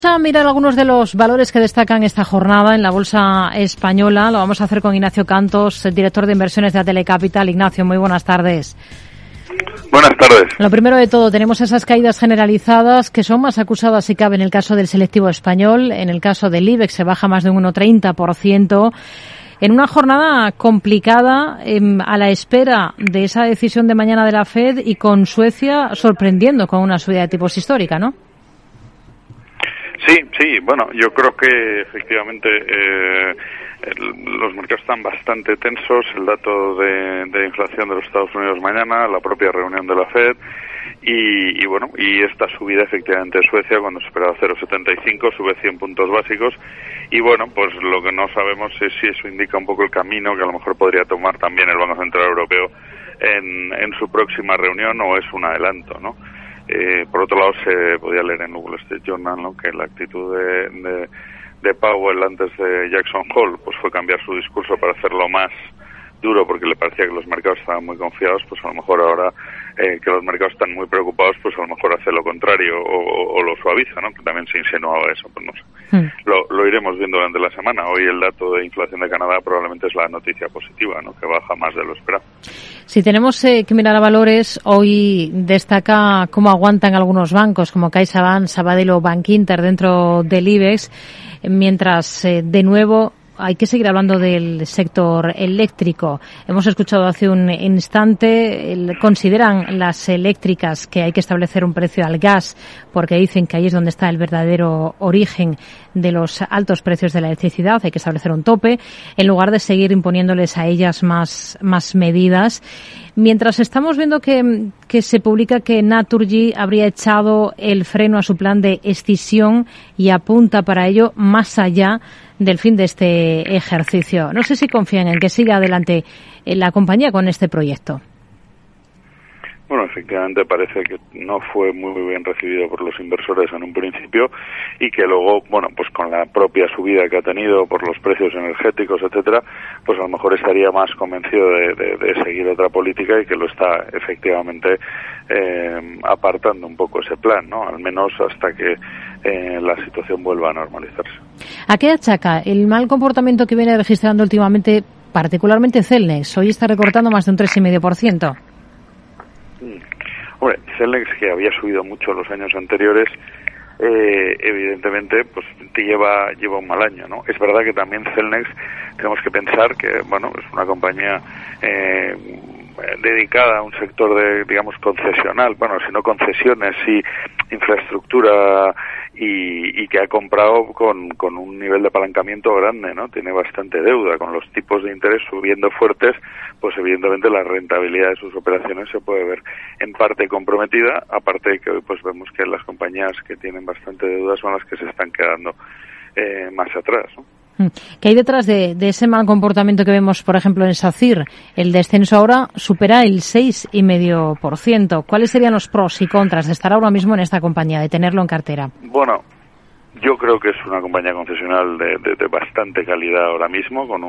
Vamos a mirar algunos de los valores que destacan esta jornada en la bolsa española. Lo vamos a hacer con Ignacio Cantos, el director de inversiones de Atele Capital. Ignacio, muy buenas tardes. Buenas tardes. Lo primero de todo, tenemos esas caídas generalizadas que son más acusadas si cabe en el caso del selectivo español. En el caso del IBEX se baja más de un 1,30%. En una jornada complicada, a la espera de esa decisión de mañana de la FED y con Suecia sorprendiendo con una subida de tipos histórica, ¿no? Sí, bueno, yo creo que efectivamente los mercados están bastante tensos, el dato de inflación de los Estados Unidos mañana, la propia reunión de la FED y esta subida efectivamente de Suecia cuando se esperaba 0,75, sube 100 puntos básicos y bueno, pues lo que no sabemos es si eso indica un poco el camino que a lo mejor podría tomar también el Banco Central Europeo en su próxima reunión o es un adelanto, ¿no? Por otro lado, se podía leer en Wall Street Journal, ¿no?, que la actitud de Powell antes de Jackson Hole pues fue cambiar su discurso para hacerlo más duro porque le parecía que los mercados estaban muy confiados, pues a lo mejor ahora que los mercados están muy preocupados, pues a lo mejor hace lo contrario o lo suaviza, ¿no?, que también se insinuaba eso, pues no sé. Lo iremos viendo durante la semana. Hoy el dato de inflación de Canadá probablemente es la noticia positiva, ¿no?, que baja más de lo esperado. Si tenemos que mirar a valores, hoy destaca cómo aguantan algunos bancos como CaixaBank, Sabadell o Bankinter dentro del IBEX, mientras de nuevo hay que seguir hablando del sector eléctrico. Hemos escuchado hace un instante, consideran las eléctricas que hay que establecer un precio al gas porque dicen que ahí es donde está el verdadero origen de los altos precios de la electricidad. Hay que establecer un tope en lugar de seguir imponiéndoles a ellas más medidas. Mientras estamos viendo que se publica que Naturgy habría echado el freno a su plan de escisión y apunta para ello más allá del fin de este ejercicio. No sé si confían en que siga adelante la compañía con este proyecto. Bueno, efectivamente parece que no fue muy bien recibido por los inversores en un principio y que luego, bueno, pues con la propia subida que ha tenido por los precios energéticos, etcétera, pues a lo mejor estaría más convencido de seguir otra política y que lo está efectivamente apartando un poco ese plan, ¿no? Al menos hasta que la situación vuelva a normalizarse. ¿A qué achaca el mal comportamiento que viene registrando últimamente, particularmente Cellnex? Hoy está recortando más de un 3,5%. Hombre, Cellnex, que había subido mucho los años anteriores, evidentemente pues lleva un mal año, ¿no? Es verdad que también Cellnex tenemos que pensar que, bueno, es una compañía dedicada a un sector de, digamos, concesional, bueno, si no concesiones, sí infraestructura y que ha comprado con un nivel de apalancamiento grande, ¿no? Tiene bastante deuda, con los tipos de interés subiendo fuertes, pues evidentemente la rentabilidad de sus operaciones se puede ver en parte comprometida, aparte de que hoy pues vemos que las compañías que tienen bastante deuda son las que se están quedando más atrás, ¿no? ¿Qué hay detrás de ese mal comportamiento que vemos, por ejemplo, en SACIR? El descenso ahora supera el 6,5%. ¿Cuáles serían los pros y contras de estar ahora mismo en esta compañía, de tenerlo en cartera? Bueno, yo creo que es una compañía concesional de bastante calidad ahora mismo, con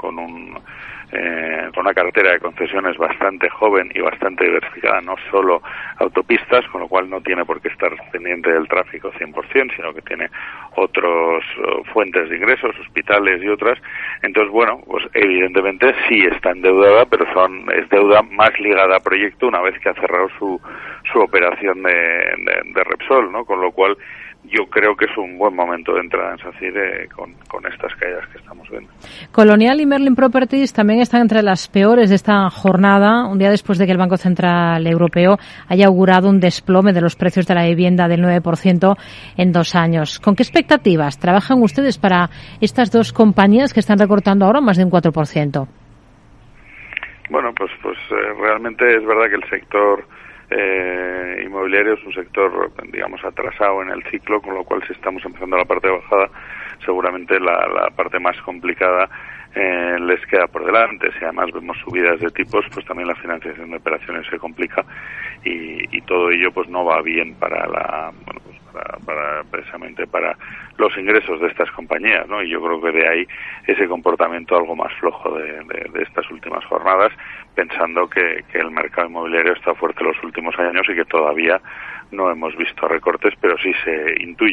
una cartera de concesiones bastante joven y bastante diversificada, no solo autopistas, con lo cual no tiene por qué estar pendiente del tráfico 100%, sino que tiene otras fuentes de ingresos, hospitales y otras. Entonces, bueno, pues evidentemente sí está endeudada, pero es deuda más ligada a proyecto una vez que ha cerrado su operación de Repsol, ¿no? Con lo cual yo creo que es un buen momento de entrada en SACIR con estas caídas que estamos viendo. Colonial y Merlin Properties también están entre las peores de esta jornada, un día después de que el Banco Central Europeo haya augurado un desplome de los precios de la vivienda del 9% en 2 años. ¿Con qué expectativas trabajan ustedes para estas dos compañías que están recortando ahora más de un 4%? Bueno, pues realmente es verdad que el sector inmobiliario es un sector, digamos, atrasado en el ciclo, con lo cual si estamos empezando la parte de bajada, seguramente la parte más complicada les queda por delante. Si además vemos subidas de tipos, pues también la financiación de operaciones se complica y todo ello pues no va bien para precisamente para los ingresos de estas compañías, ¿no? Y yo creo que de ahí ese comportamiento algo más flojo de estas últimas jornadas, pensando que el mercado inmobiliario está fuerte los últimos años y que todavía no hemos visto recortes, pero sí se intuyen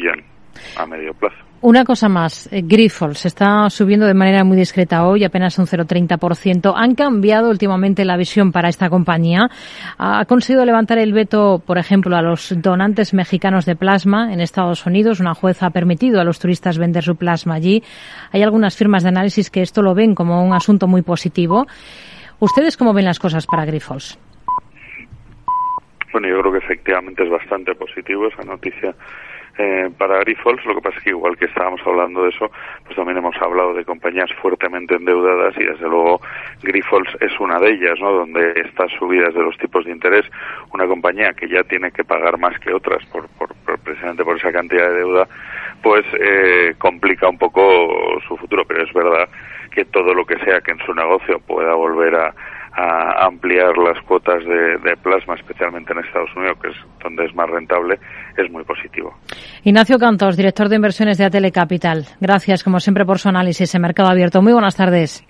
a medio plazo. Una cosa más, Grifols está subiendo de manera muy discreta hoy, apenas un 0,30%. ¿Han cambiado últimamente la visión para esta compañía? ¿Ha conseguido levantar el veto, por ejemplo, a los donantes mexicanos de plasma en Estados Unidos? Una jueza ha permitido a los turistas vender su plasma allí. Hay algunas firmas de análisis que esto lo ven como un asunto muy positivo. ¿Ustedes cómo ven las cosas para Grifols? Bueno, yo creo que efectivamente es bastante positivo esa noticia para Grifols. Lo que pasa es que igual que estábamos hablando de eso, pues también hemos hablado de compañías fuertemente endeudadas y desde luego Grifols es una de ellas, ¿no? Donde estas subidas de los tipos de interés, una compañía que ya tiene que pagar más que otras precisamente por esa cantidad de deuda, pues complica un poco su futuro. Pero es verdad que todo lo que sea que en su negocio pueda volver a ampliar las cuotas de plasma, especialmente en Estados Unidos, que es donde es más rentable, es muy positivo. Ignacio Cantos, director de inversiones de Atele Capital. Gracias, como siempre, por su análisis en Mercado Abierto. Muy buenas tardes.